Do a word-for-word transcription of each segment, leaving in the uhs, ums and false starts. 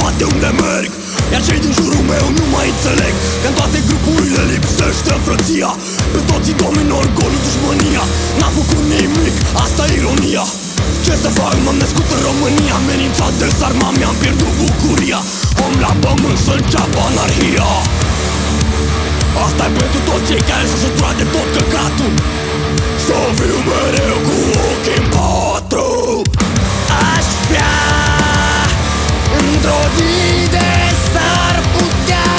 de unde merg. Iar cei din jurul meu nu mai înțeleg că în toate grupurile lipsește frăția. Pe toți domină orgolul, dușmânia. N-am făcut nimic, asta e ironia. Ce să fac, m-am născut în România. Amenințat de sarma, mi-am pierdut bucuria. Om la pământ să înceapă anarhia. Asta-i pentru toți cei care s-au săturat de tot căcatul. Să fiu mereu cu ochii în patru. Aș vrea într-o zi de s-ar putea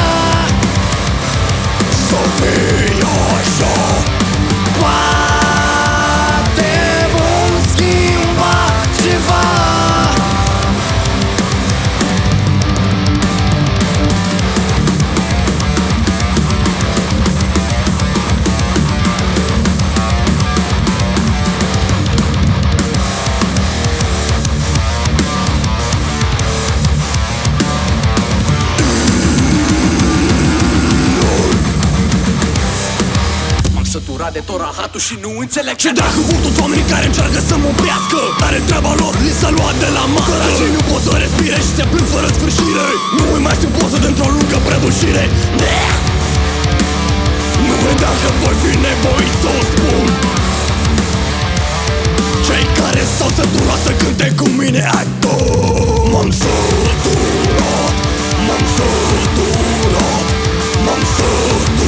să fie așa. Poate vom schimba ceva. Săturat de tot rahatul și nu înțeleg. Și dacă vor toți oamenii care încearcă să mă oprească, dar e treaba lor, li s-a luat de la masă. Săracii nu pot să respire și se plâng fără sfârșire. Nu îi mai supoză dintr-o lungă prăbușire. Nu vedeam că voi fi nevoit să o spun. Cei care s-au săturat să cânte cu mine acto. M-am săturat, m-am săturat, m-am săturat.